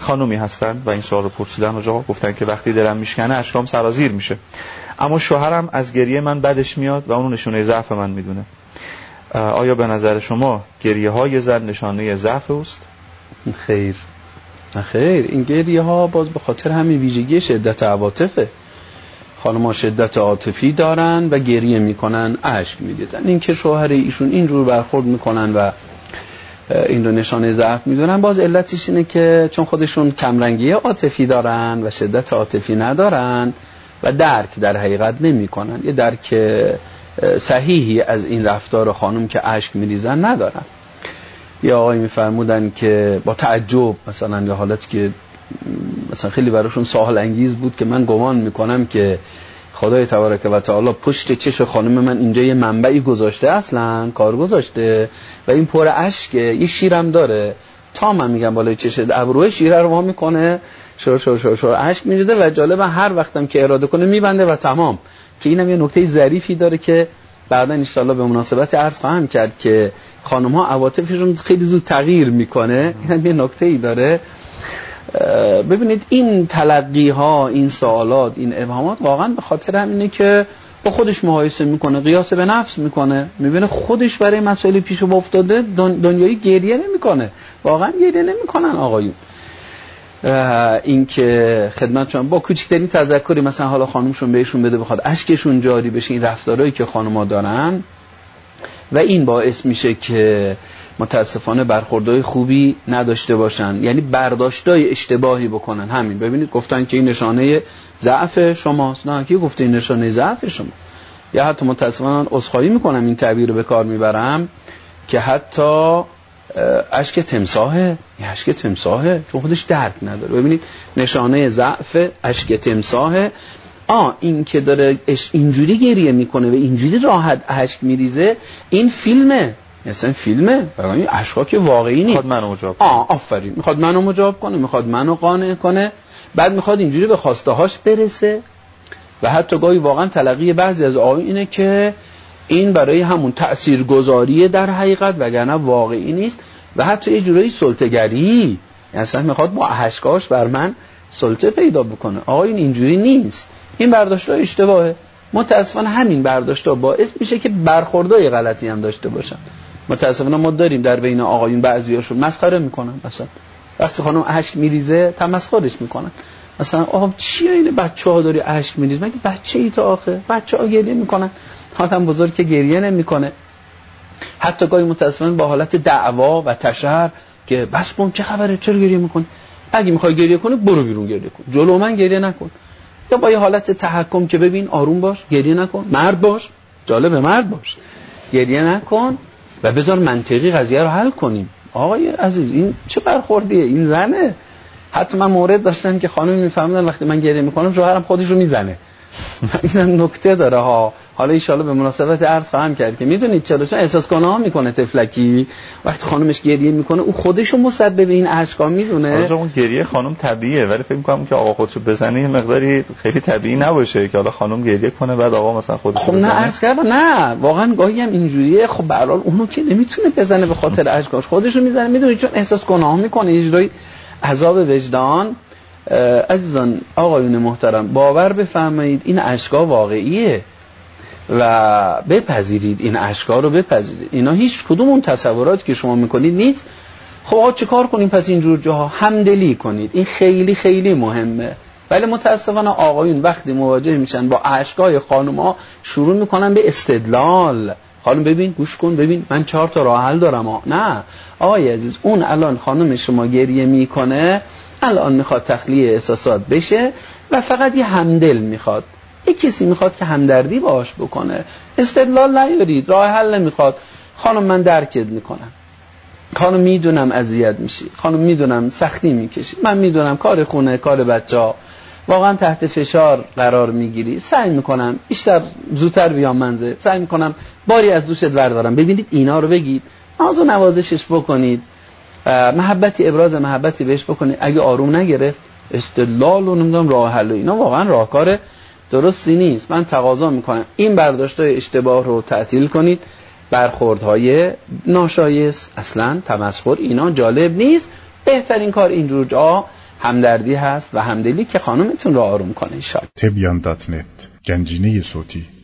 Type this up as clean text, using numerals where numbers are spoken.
خانومی هستن و این سوال رو پرسیدن و جواب گفتن که وقتی دلم میشکنه اشکام سرازیر میشه، اما شوهرم از گریه من بدش میاد و اونو نشونه ضعف من میدونه. آیا به نظر شما گریه های زن نشانه ضعف اوست؟ خیر، این گریه ها باز به خاطر همین ویژگی شدت عواطفه. خانم‌ها شدت عاطفی دارن و گریه میکنن، اشک میریزن. این که شوهر ایشون اینجور برخورد میکنن و این رو نشانه ضعف میدونن، باز علتش اینه که چون خودشون کمرنگی عاطفی دارن و شدت عاطفی ندارن و درک در حقیقت نمیکنن، یه درک صحیحی از این رفتار خانم که اشک میریزن ندارن. یا آقای میفرمودن که با تعجب مثلا، یا حالتی که مثلا خیلی براشون سوال انگیز بود که من گمان میکنم که خدای تبارک و تعالی پشت چش خانم من اینجا یه منبعی گذاشته، اصلا کار گذاشته و این پر اشکه، یه شیرم داره، تا من میگم بالای چش ابروی شیره رو وا میکنه، شور اشک میریزه و جالبه هر وقتم که اراده کنه میبنده و تمام. که اینم یه نکته ظریفی داره که بعدا ان شاءالله به مناسبت عرض خواهم کرد که خانم ها عواطفشون خیلی زود تغییر میکنه. اینم یه نکته‌ای داره. ببینید این تلقی ها، این سوالات، این ابهامات واقعا به خاطر همینه که با خودش مقایسه میکنه، قیاس به نفس میکنه، میبینه خودش برای مسائل پیش افتاده دنیایی گریه نمیکنه، واقعا گریه نمیکنن آقایون. این که خدمتشون با کوچکترین تذکری مثلا حالا خانمشون بهشون بده بخواد اشکشون جاری بشه، این رفتارهایی که خانم‌ها دارن و این باعث میشه که متاسفانه برخوردهای خوبی نداشته باشن، یعنی برداشتای اشتباهی بکنن. همین ببینید گفتن که این نشانه ضعف شماست، نه کی گفته این نشانه ضعف شما؟ یا حتی متاسفانه عذرخواهی میکنم این تعبیر رو به کار میبرم که حتی اشک تمساحه، اشک تمساحه چون خودش درک نداره. ببینید نشانه ضعف اشک تمساحه. این که داره اینجوری گریه میکنه و اینجوری راحت اشک میریزه، این فیلمه، مثلا فیلمه، برای اشکا که واقعی نیست. میخواد منو مجاب کنه. آفرین، میخواد منو مجاب کنه، میخواد منو قانع کنه، بعد میخواد اینجوری به خواسته هاش برسه. و حتی گاهی واقعا تلقی بعضی از آقایون اینه که این برای همون تاثیرگذاری در حقیقت وگرنه واقعی نیست و حتی یه جورایی سلطه‌گری، اصلا میخواد با اشکاش بر من سلطه پیدا بکنه. آقایون اینجوری نیست، این برداشت‌ها اشتباهه. متاسفانه همین برداشت‌ها باعث میشه که برخوردای غلطی هم داشته باشن. متاسفانه ما داریم در بین آقایون بعضیاشون مسخره میکنن، مثلا وقتی خانم اشک میریزه تمسخرش میکنن، مثلا چیه این بچه‌ها داری اشک میریزی؟ مگه بچه‌ای تو آخه؟ بچه‌ها گریه میکنن، آدم بزرگ که گریه نمیکنه. حتی گاهی متاسفانه با حالت دعوا و تشر که بس کن چه خبره، چرا گریه میکنی؟ اگه میخوای گریه کنی برو بیرون گریه کن، جلو من گریه نکن. یا با یه حالت تحکم که ببین آروم باش، گریه نکن، مرد باش، جالب مرد باش، گریه نکن و بذار منطقی قضیه رو حل کنیم. آقای عزیز این چه برخوردیه؟ این زنه. حتی من مورد داشتم که خانم میفهمیدن وقتی من گریه میکنم شوهرم خودش رو میزنه. این نکته داره ها. حالا ان شاءالله به مناسبت عرض خواهم کرد که میدونید چرا؟ چون احساس گناه میکنه طفلکی وقتی خانمش گریه میکنه، او خودش رو مسبب این اشکا میدونه. آخه اون گریه خانم طبیعیه، ولی فکر میکنم که آقا خودشو بزنه یه مقداری خیلی طبیعی نباشه که حالا خانم گریه کنه بعد آقا مثلا خودشو خب بزنه. نه عرض کردم، نه واقعا گاهی هم اینجوریه. خب به هر حال اونو که نمیتونه بزنه به خاطر اشکاش، خودش رو میزنه، میدونید چون احساس گناه میکنه، یه جوری عذاب وجدان. عزیزان آقایون محترم باور بفرمایید این اشکا واقعیه و بپذیرید، این اشکا رو بپذیرید. اینا هیچ کدوم اون تصوراتی که شما میکنید نیست. خب آقا چه کار کنیم پس اینجور جاها؟ همدلی کنید، این خیلی خیلی مهمه. ولی متاسفانه آقایون وقتی مواجه میشن با اشکای خانوما شروع میکنن به استدلال. خانم ببین، گوش کن، ببین من 4 تا راه حل دارم. نه آقای عزیز، اون الان خانم شما گریه میکنه، الان میخواد تخلیه احساسات بشه و فقط یه همدل میخواد، یه کسی میخواد که همدردی باهاش بکنه. استدلال نیارید، راه حل نمیخواد. خانم من درکت میکنم، خانم میدونم اذیت میشی، خانم میدونم سختی میکشی، من میدونم کار خونه، کار بچه‌ها، واقعا تحت فشار قرار میگیری، سعی میکنم بیشتر زودتر بیام منزل، سعی میکنم باری از دوشت بردارم. ببینید اینا رو بگید، ناز و نوازشش بکنید، محبتی، ابراز محبتی بهش بکنید. اگه آروم نگرفت استدلال و نمیدونم راه حل، اینا واقعا راهکار درستی نیست. من تقاضا میکنم این برداشت‌های اشتباه رو تعطیل کنید. برخوردهای ناشایست، اصلا تمسخر، اینا جالب نیست. بهترین کار اینجور جا همدردی هست و همدلی که خانمتون رو آروم کنه ان شاء الله. تبیان.net گنجینه صوتی